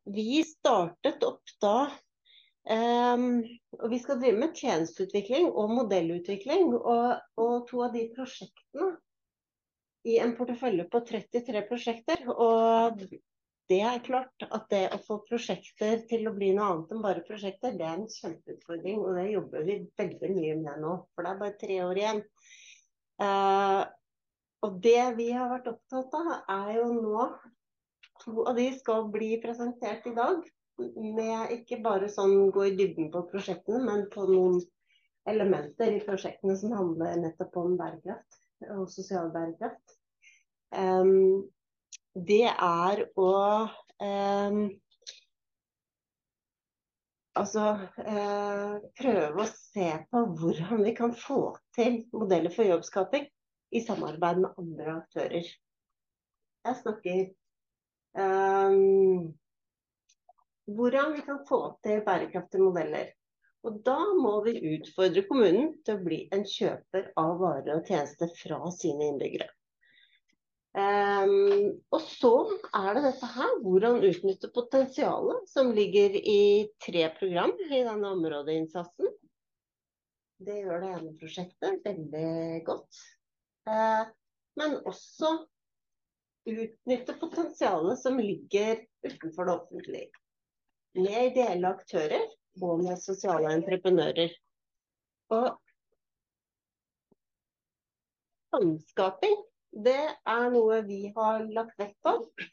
vi startet opp da, og vi skal drive med tjenesteutvikling og modellutvikling, og to av de prosjektene i en portefølje på 33 prosjekter, og det er klart at det å få prosjekter til å bli noe annet enn bare prosjekter, det er en kjempeutfordring, og det jobber vi veldig mye med nå, for det er bare 3 år igjen. Og det vi har vært opptatt av er jo nå, 2 av de skal bli presentert i dag, med ikke bare sånn gå i dybden på prosjektene, men på noen elementer i prosjektene som handler nettopp om bærekraft og sosial bærekraft. Det er å prøve å se på hvordan vi kan få til modeller for jobbskaping i samarbeid med andre aktører. Jeg snakker hvordan vi kan få til bærekraftige modeller. Og da må vi utfordre kommunen til å bli en kjøper av varer og tjenester fra sine innbyggere. Og så er det dette her, hvordan utnytte potensialet som ligger i 3 program i denne områdeinnsatsen. Det gjør det ene prosjektet veldig godt. Men også utnytte potensialet som ligger utenfor det offentlige. Med ideelle aktører og med sosiale entreprenører. Og samskaping, det er noe vi har lagt vekt på.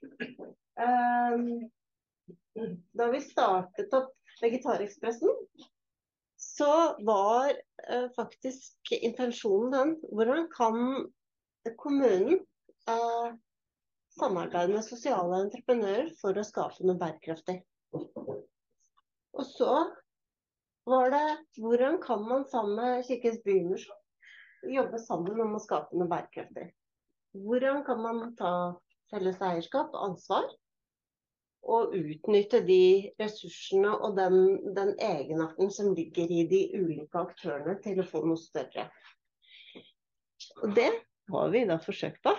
Da vi startet opp Vegetarekspressen, så var faktisk intensjonen den, hvordan kan kommunen samarbeide med sosiale entreprenører for å skape noe bærekraftig. Og så var det, hvordan kan man sammen med Kirkens Bymisjon jobbe sammen om å skape noe bærekraftig? Hvordan kan man ta felles eierskap og ansvar og utnytte de ressursene og den egenarten som ligger i de ulike aktørene til å få noe større? Og det har vi da forsøkt på.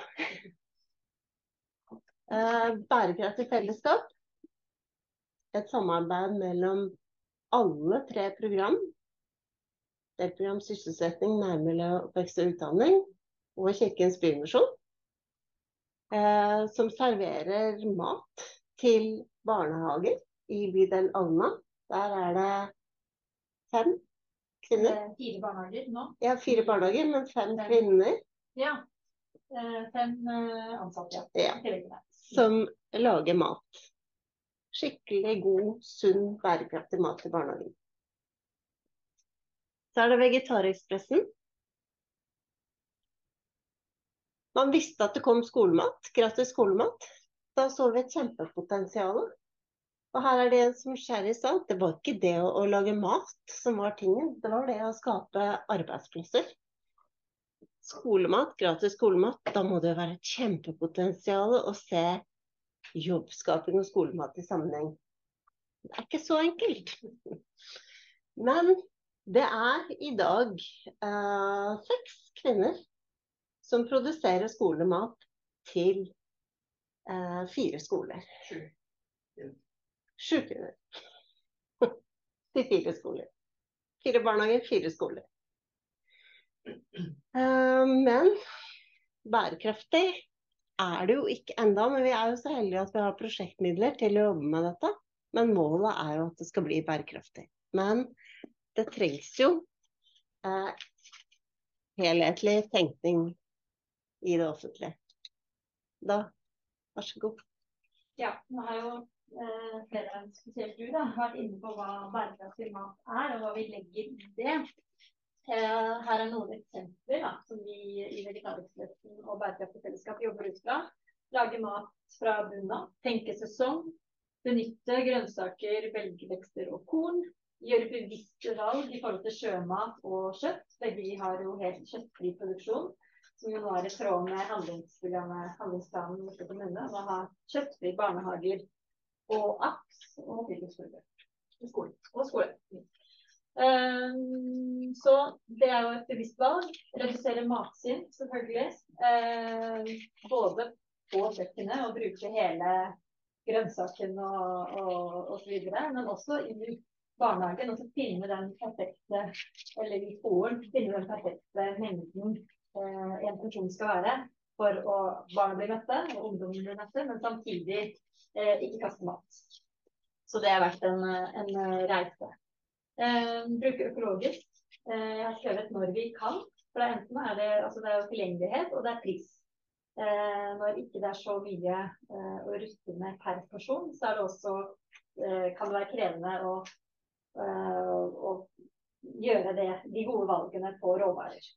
Bærekraftig fellesskap. Et samarbeid mellom alle 3 program. Delprogram sysselsetting, nærmiljø, oppvekst og utdanning. Og Kirkens Bymisjon. Som serverer mat til barnehager i bydel Alna. Der er det 5 kvinner. 4 barnehager nå? Ja, 4 barnehager, men 5 kvinner. Ja, 5 ansatte, ja. Som lager mat. Skikkelig god, sunn, bærekraftig mat til barnehagen. Så er det Vegetarekspressen. Man visste at det kom skolemat, gratis skolemat. Da så vi et kjempepotensial. Og her er det en som Sherry sa, det var ikke det å lage mat som var tingen, det var det å skape arbeidsplasser. Skolemat, gratis skolemat, da må det være et kjempepotensial å se jobbskaping og skolemat i sammenheng. Det er ikke så enkelt. Men det er i dag 6 kvinner som produserer skolemat til 4 skoler. 7 kvinner. Til 4 skoler. 4 barnehager, 4 skoler. Men bærekraftig er det jo ikke enda, men vi er jo så heldige at vi har prosjektmidler til å jobbe med dette. Men målet er jo at det skal bli bærekraftig. Men det trengs jo helhetlig tenkning i det offentlige. Da, vær så god. Ja, nå har jo flere, spesielt du da, vært inne på hva bærekraftig mat er, og hva vi legger i det. Her er noen eksempler da, som vi i Vegetarekspressen og Bærekraftig Fellesskap jobber ut fra. Lage mat fra bunnen av, tenke sesong, benytte grønnsaker, belgvekster og korn, gjøre bevisste valg i forhold til sjømat og kjøtt. Begge har jo helt kjøttfri produksjon, som jo nå er i tråd med handlingsplanen Oslo kommune, å ha kjøttfri barnehager og AKS og skole. Så det er jo et bevisst valg. Redusere matsvinn, selvfølgelig. Både på kjøkkenet og bruke hele grønnsaken og så videre, men også i barnehagen, og så finne den perfekte, eller i skolen, finne den perfekte mengden en funksjon skal være, for å barna bli møtte, og ungdommen bli møtte, men samtidig ikke kaste mat. Så det har vært en reise. Bruke økologisk. Jeg har skrevet når vi kan, for enten det er jo tilgjengelighet, og det er pris. Når ikke det er så mye å rutte med per person, så det også, kan det være krevende å gjøre de gode valgene på råvarer.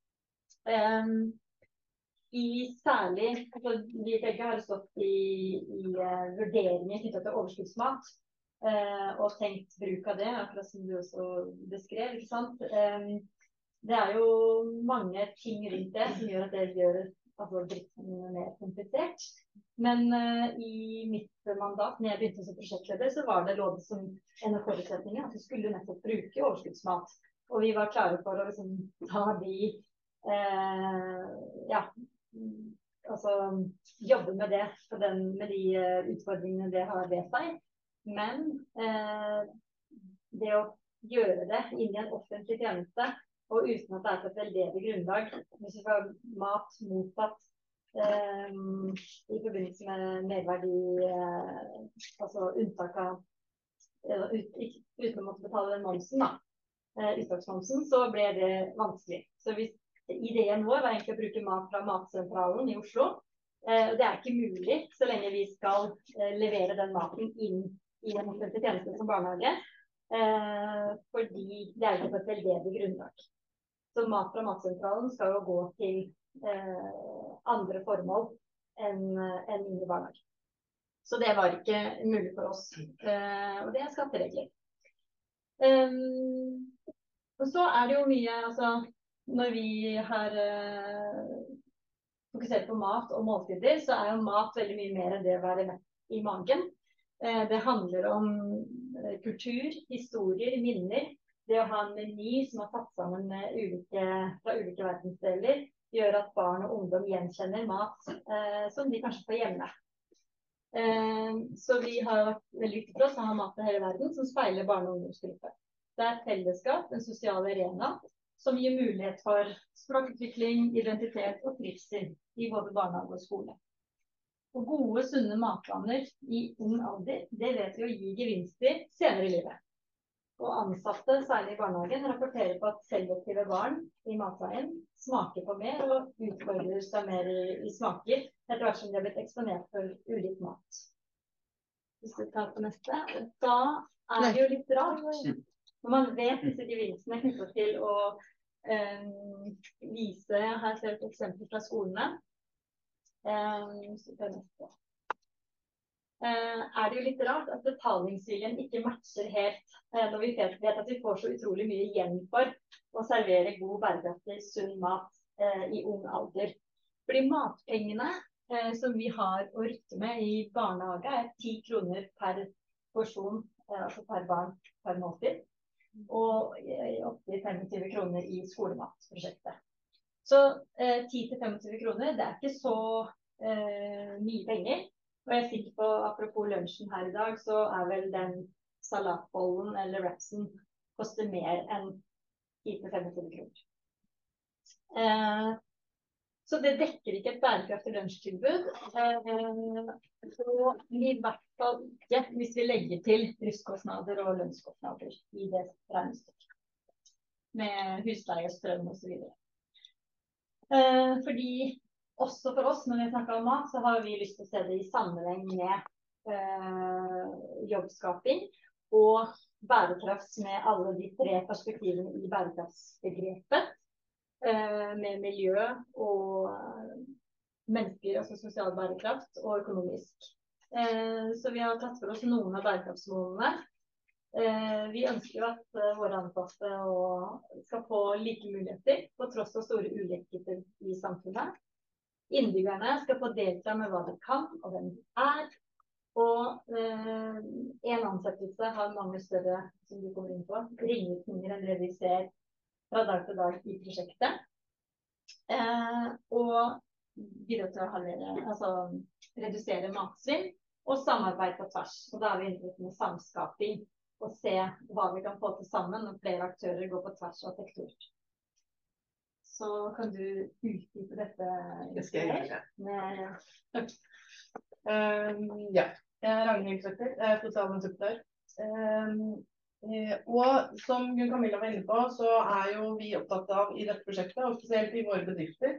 Særlig, altså, vi begge har stått i vurderinger knyttet til overskuddsmat, og tenkt bruk av det, akkurat som du også beskrev, ikke sant? Det er jo mange ting rundt det som gjør at det gjør driften mer komplisert. Men i mitt mandat, når jeg begynte som prosjektleder, så var det lovet som en av forutsetningene at vi skulle nettopp bruke overskuddsmat. Og vi var klare for å liksom ta jobbe med det, med de utfordringene det har ved seg. Men det å gjøre det inn i en offentlig tjeneste, og uten at det er på et veldedig grunnlag, hvis vi får mat mottatt i forbindelse med merverdi, altså unntak av, uten å måtte betale den momsen, uttaksmomsen, så ble det vanskelig. Så ideen vår var egentlig å bruke mat fra Matsentralen i Oslo. Det er ikke mulig så lenge vi skal levere den maten inn i en offentlig tjeneste som barnehage, fordi det er ikke på et veldedig grunnlag. Så mat fra Matsentralen skal jo gå til andre formål enn inn i barnehage. Så det var ikke mulig for oss, og det er skatteregler. Og så er det jo mye, altså, når vi har fokusert på mat og måltider, så er jo mat veldig mye mer enn det å være mett i magen. Det handler om kultur, historier, minner. Det å ha en meny som er tatt sammen med fra ulike verdensdeler, gjør at barn og ungdom gjenkjenner mat som de kanskje får hjemme. Så vi har vært veldig viktig for oss å ha mat til hele verden som speiler barne- og ungdomsgrupper. Det er fellesskap, en sosial arena, som gir mulighet for språkutvikling, identitet og trivsel i både barnehage og skole. Og gode, sunne matvaner i ung alder, det vet vi å gi gevinster senere i livet. Og ansatte, særlig i barnehagen, rapporterer på at selektive barn i matveien smaker på mer og utfordrer seg mer i smaker, etter hvert som de har blitt eksponert for ulik mat. Hvis vi tar på neste, da er det jo litt rart, når man vet disse gevinstene knyttet til å vise, her ser vi et eksempel fra skolene, er det jo litt rart at betalingsviljen ikke matcher helt når vi vet at vi får så utrolig mye igjen for å servere god, bærekraftig, sunn mat i ung alder. Fordi matpengene som vi har å rutte med i barnehage er 10 kroner per porsjon, altså per barn per måltid, og opptil 25 kroner i skolematprosjektet. Så 10-25 kroner, det er ikke så mye penger. Og jeg er sikker på, apropos lunsjen her i dag, så er vel den salatbollen eller wrapsen koster mer enn 10-25 kroner. Så det dekker ikke et bærekraftig lunsjtilbud. Og i hvert fall ikke hvis vi legger til driftskostnader og lønnskostnader i det regnestykket. Med husleie, strøm og så videre. Fordi også for oss, når vi snakker om mat, så har vi lyst til å se det i sammenheng med jobbskaping og bærekraft med alle de 3 perspektivene i bærekraftsbegrepet, med miljø og mennesker, altså sosial bærekraft og økonomisk. Så vi har tatt for oss noen av bærekraftsmålene. Vi ønsker jo at våre ansatte skal få like muligheter på tross av store ulikheter i samfunnet. Innbyggerne skal få delta med hva de kan og hvem de er. Og en ansettelse har mange større, som du kommer inn på, ringvirkninger enn det vi ser fra dag til dag i prosjektet. Og bidra til å redusere matsvinn og samarbeid på tvers. Og da vi inne med samskaping, og se hva vi kan få til sammen når flere aktører går på tvers av sektorer. Så kan du utdype dette? Det skal jeg gjøre. Med... Ja, jeg er Ragnhild Søtter, jeg er sosialinstruktør. Og som Gunn Camilla var inne på, så er jo vi opptatt av i dette prosjektet, og spesielt i våre bedrifter,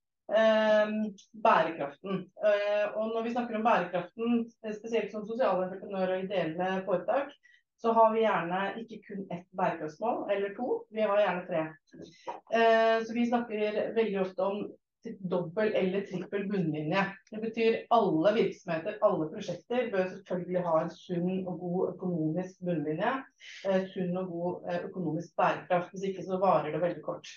bærekraften. Og når vi snakker om bærekraften, spesielt som sosiale entreprenører og ideelle foretak, så har vi gjerne ikke kun ett bærekraftsmål, eller to, vi har gjerne 3. Så vi snakker veldig ofte om dobbel eller trippel bunnlinje. Det betyr alle virksomheter, alle prosjekter bør selvfølgelig ha en sunn og god økonomisk bunnlinje, sunn og god økonomisk bærekraft, hvis ikke så varer det veldig kort.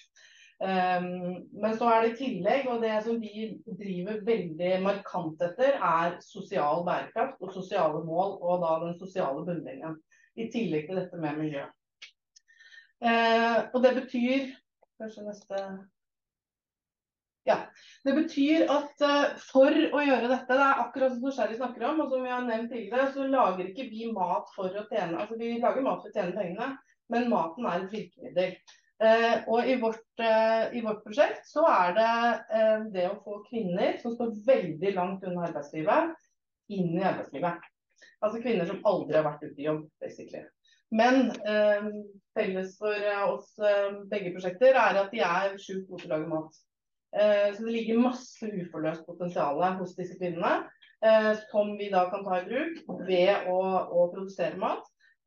Men så er det i tillegg, og det som vi driver veldig markant etter, er sosial bærekraft og sosiale mål, og da den sosiale bunnlinjen, i tillegg til dette med miljø. Og det betyr, kanskje neste... Ja, det betyr at for å gjøre dette, det er akkurat som Sherry snakker om, og som vi har nevnt tidligere, så lager ikke vi mat for å tjene, altså vi lager mat for å tjene pengene, men maten er et virkemiddel. Og i vårt prosjekt så er det det å få kvinner som står veldig langt unna arbeidslivet, inn i arbeidslivet. Altså kvinner som aldri har vært ute i jobb, basically. Men felles for oss begge prosjekter er at de er sjukt gode til å lage mat. Så det ligger masse uforløst potensial hos disse kvinnene, som vi da kan ta i bruk ved å produsere mat.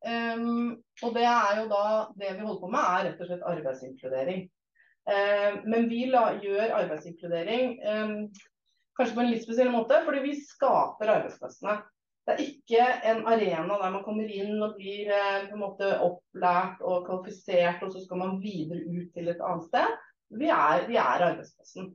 Og det er jo da, det vi holder på med er rett og slett arbeidsinkludering. Men vi gjør arbeidsinkludering kanskje på en litt spesiell måte, fordi vi skaper arbeidsplassene. Det er ikke en arena der man kommer inn og blir på en måte opplært og kvalifisert, og så skal man videre ut til et annet sted. Vi er arbeidsplassen.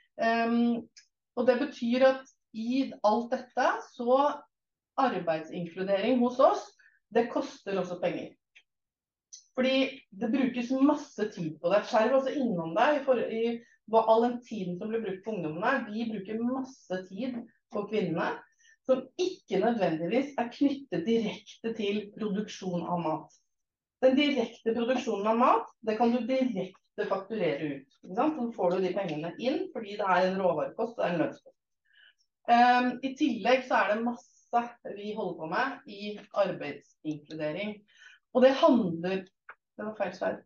Og det betyr at i alt dette, så arbeidsinkludering hos oss, det koster også penger. Fordi det brukes masse tid på det. Skjerv også innom deg i all den tiden som blir brukt på ungdommene. Vi bruker masse tid på kvinnene, som ikke nødvendigvis er knyttet direkte til produksjon av mat. Den direkte produksjonen av mat, det kan du direkte fakturere ut. Ikke sant? Så får du de pengene inn, fordi det er en råvarekost og en lønnskost. I tillegg så er det masse vi holder på med i arbeidsinkludering. Og det handler... Det var feil sverd.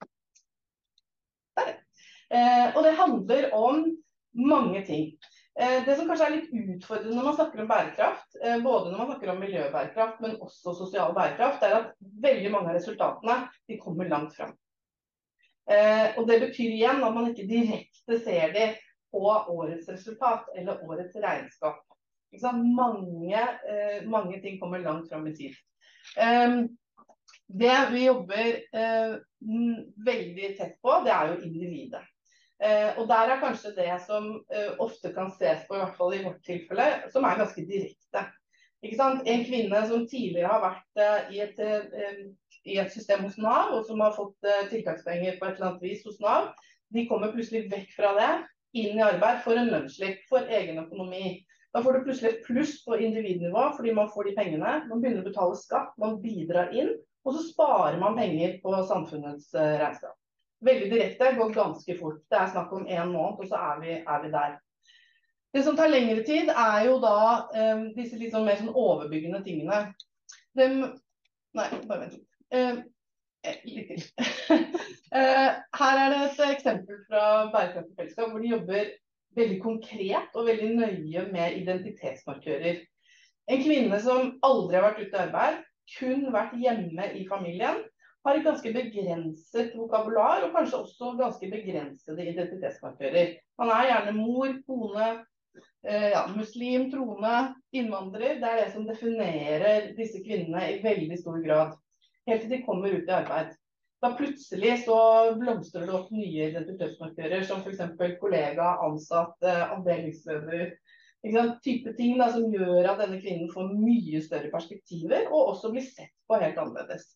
Der. Og det handler om mange ting. Det som kanskje er litt utfordrende når man snakker om bærekraft, både når man snakker om miljøbærekraft, men også sosial bærekraft, er at veldig mange av resultatene, de kommer langt frem. Og det betyr igjen at man ikke direkte ser det på årets resultat, eller årets regnskap. Ikke sant? Mange ting kommer langt frem i tid. Det vi jobber veldig tett på, det er jo individet. Og der er kanskje det som ofte kan ses på, i hvert fall i vårt tilfelle, som er ganske direkte. Ikke sant? En kvinne som tidligere har vært i et system hos Nav, og som har fått tiltakspenger på et eller annet vis hos Nav, de kommer plutselig vekk fra det, inn i arbeid for en lønnsslipp, for egen økonomi. Da får du plutselig et pluss på individnivå, fordi man får de pengene, man begynner å betale skatt, man bidrar inn, og så sparer man penger på samfunnets regnskap. Veldig direkte, går ganske fort. Det er snakk om 1 måned, og så er vi der. Det som tar lengre tid er jo da disse litt sånn mer sånn overbyggende tingene. Nei, bare vent litt. Litt til. Her er det et eksempel fra Bærekraftig Fellesskap, hvor de jobber veldig konkret og veldig nøye med identitetsmarkører. En kvinne som aldri har vært ute i arbeid, kun vært hjemme i familien, har et ganske begrenset vokabular, og kanskje også ganske begrensede identitetsmarkører. Man er gjerne mor, kone, muslim, troende, innvandrer. Det er det som definerer disse kvinnene i veldig stor grad, helt til de kommer ut i arbeid. Da plutselig så blomstrer det opp nye identitetsmarkører, som for eksempel kollega, ansatt, avdelingsleder, type ting da, som gjør at denne kvinnen får mye større perspektiver, og også blir sett på helt annerledes.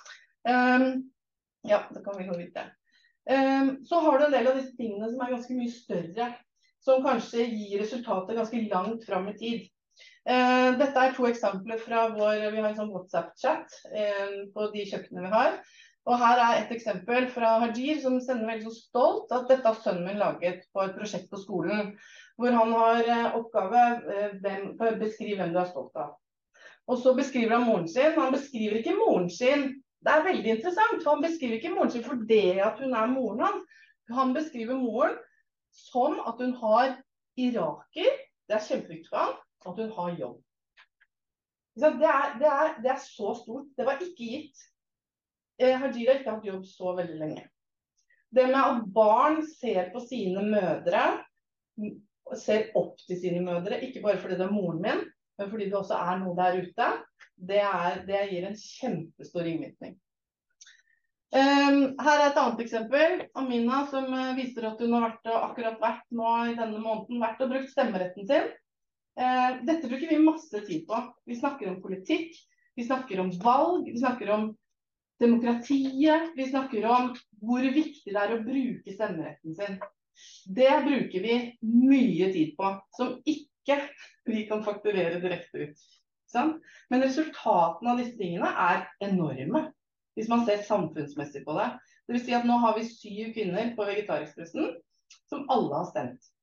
Ja, det kan vi gå videre. Så har du en del av disse tingene som er ganske mye større, som kanskje gir resultater ganske langt frem i tid. Dette 2 eksempler fra vi har en sånn WhatsApp-chat på de kjøkkenene vi har. Og her et eksempel fra Hajir, som sender veldig så stolt at dette har sønnen min laget på et prosjekt på skolen, hvor han har oppgave beskrive hvem du stolt av. Og så beskriver han moren sin. Han beskriver ikke moren sin. Det veldig interessant, for han beskriver ikke moren sin for det at hun moren hans. Han beskriver moren som at hun har iraker, det kjempeviktig for han, at hun har jobb. Det så stort. Det var ikke gitt. Hajir har ikke hatt jobb så veldig lenge. Det med at barn ser på sine mødre, ser opp til sine mødre, ikke bare fordi det moren min, men fordi det også noe der ute, det gir en kjempestor innvirkning. Her et annet eksempel. Amina, som viser at hun har akkurat vært nå i denne måneden, vært og brukt stemmeretten sin. Dette bruker vi masse tid på. Vi snakker om politikk, vi snakker om valg, vi snakker om demokratiet, vi snakker om hvor viktig det å bruke stemmeretten sin. Det bruker vi mye tid på, som ikke vi kan fakturere direkte ut. Sant? Men resultatene av disse tingene enorme, hvis man ser samfunnsmessig på det. Det vil si at nå har vi 7 kvinner på Vegetarekspressen som alle har stemt.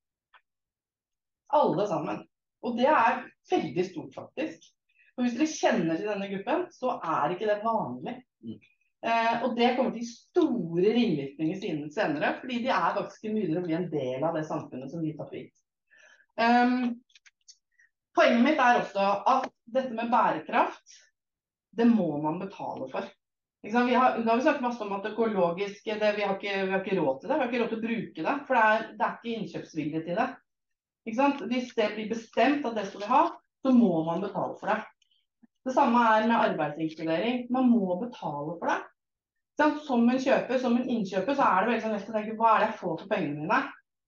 Alle sammen. Og det veldig stort faktisk. Og hvis dere kjenner til denne gruppen, så ikke det vanlig. Og det kommer til store ringvirkninger senere, fordi de faktisk mulig å bli en del av det samfunnet som vi tar for gitt. Poenget mitt også at dette med bærekraft, det må man betale for. Nå har vi snakket masse om at økologisk, vi har ikke råd til det, vi har ikke råd til å bruke det, for det ikke innkjøpsvilje til det. Hvis det blir bestemt at det skal vi ha, så må man betale for det. Det samme med arbeidsinkludering. Man må betale for det. Som en kjøper, som en innkjøper, så det veldig lett å tenke, hva det jeg får for pengene mine?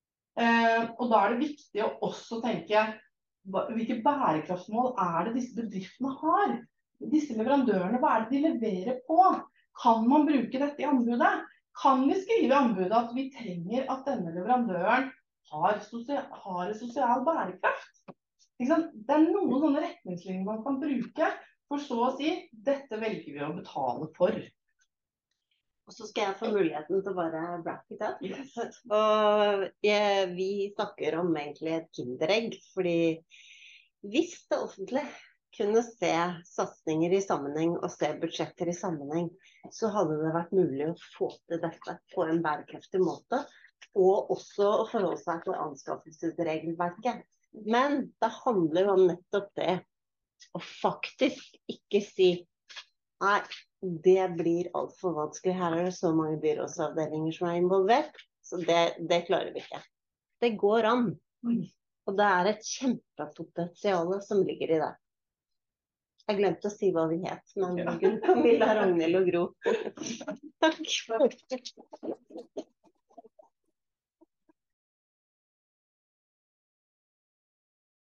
Og da det viktig å også tenke, hvilke bærekraftsmål det disse bedriftene har? Disse leverandørene, hva det de leverer på? Kan man bruke dette i anbudet? Kan vi skrive i anbudet at vi trenger at denne leverandøren har sosial bærekraft? Det noen sånne retningslinjer man kan bruke, for så å si, dette velger vi å betale for. Og så skal jeg få muligheten til å bare wrap it up. Yes. Og vi snakker om egentlig et kinderegg, fordi hvis det offentlige kunne se satsinger i sammenheng og se budsjetter i sammenheng, så hadde det vært mulig å få til dette på en bærekraftig måte, og også å forholde seg til anskaffelsesregelverket. Men det handler om nettopp det, å faktisk ikke si, nei, det blir alt for vanskelig, her det så mange byrådsavdelinger som involvert, så det klarer vi ikke. Det går an, og det et kjempepotensial som ligger i det. Jeg glemte å si hva vi het, men Gunn, Camilla, Ragnhild og Gro. Takk.